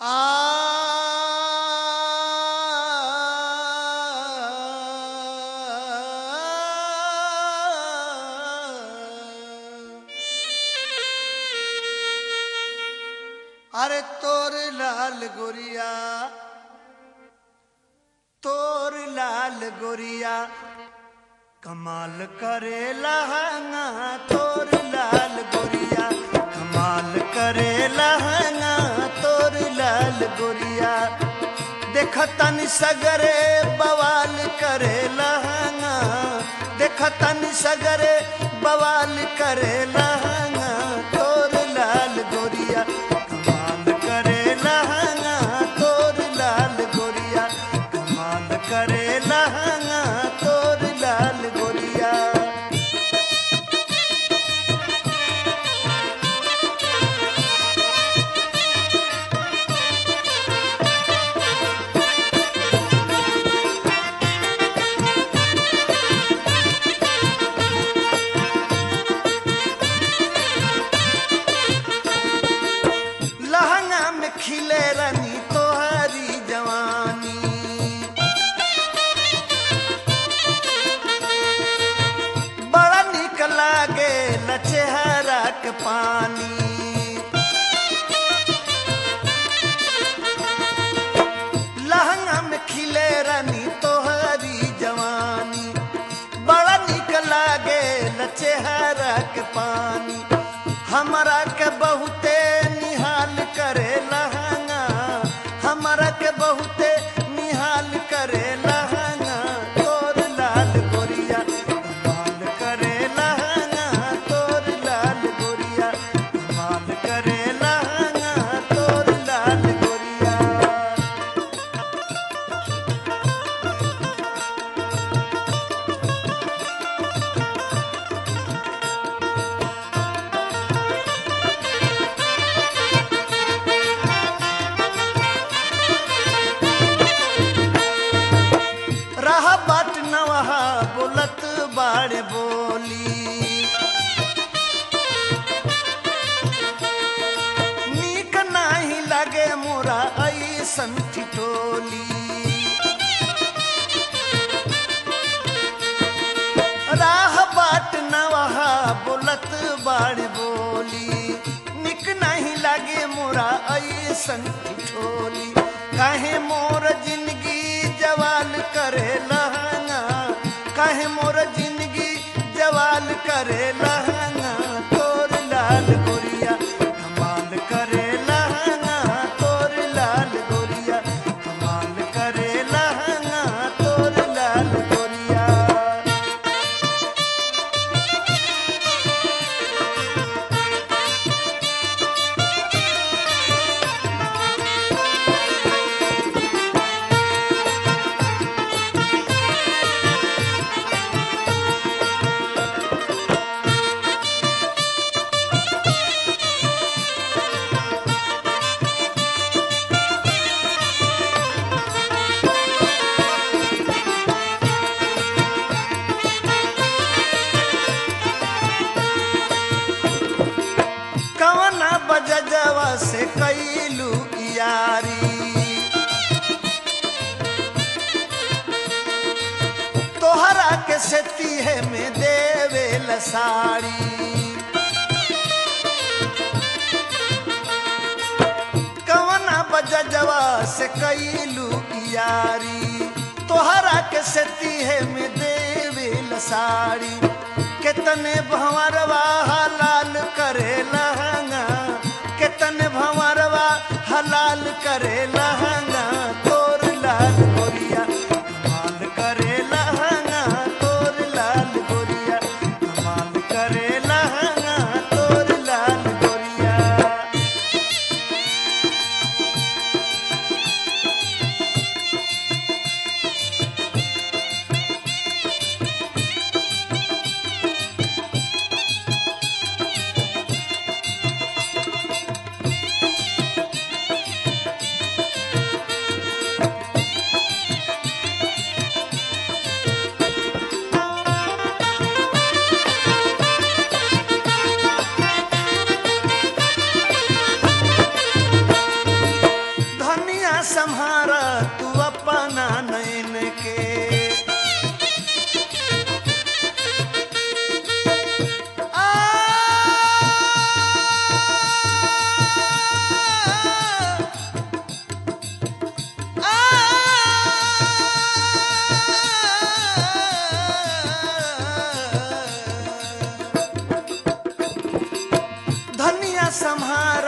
अरे तोर लाल गोरिया, तोर लाल गोरिया कमाल करे लहंगा, तोर लाल गोरिया कमाल करे लहंगा, तोर लाल गोरिया देखतन सगरे बवाल करे लहंगा, देखतन सगरे बवाल करे लहंगा, तोर लाल गोरिया कमाल करे लहंगा, तोर लाल गोरिया कमाल करे लहंगा, तोर लाल गोरिया। लहंगा में खिले रानी तोहरी जवानी, बड़ा निक लागे चेहरा के पानी, लहंगा में खिले रानी तोहरी जवानी, बड़ा निक लागे चेहरा के पानी, हमरा के बहुते निहाल करे लहंगा, हमरा के बहुते निहाल करे लहंगा, तोर लाल गोरिया कमाल करे लहंगा, तोर लाल गोरिया कमाल करे लहंगा, तोर लाल गोरिया। राह बाट नवहा बोलत बाड़े बोली, नीक नाही लागे मोरा ऐसन ठिठोली, राह बाट नवहा बोलत बाड़े बोली, नीक नाही लागे मोरा ऐसन ठिठोली, काहे मोर जिंदगी जवाल करे लहंगा, काहे मोर जिंदगी जवाल करे लहंगा, तोर लाल गोरिया कमाल करे लहंगा, तोर लाल गोरिया कमाल करे लहंगा, तोर लाल गोरिया। कवना बजजवा से कैलू यारी, तोहरा के सेती है में देवे लसाड़ी, कवना बजजवा से कैलू यारी, तोहरा के सेती है में देवे लसाड़ी, कितने भंवरवा हलाल करे लहंगा, कितने भंवरवा हलाल करे लहंगा, तोर लाल गोरिया कमाल करे लहंगा, तोर लाल गोरिया कमाल करे लहंगा, तोर लाल गोरिया। संहार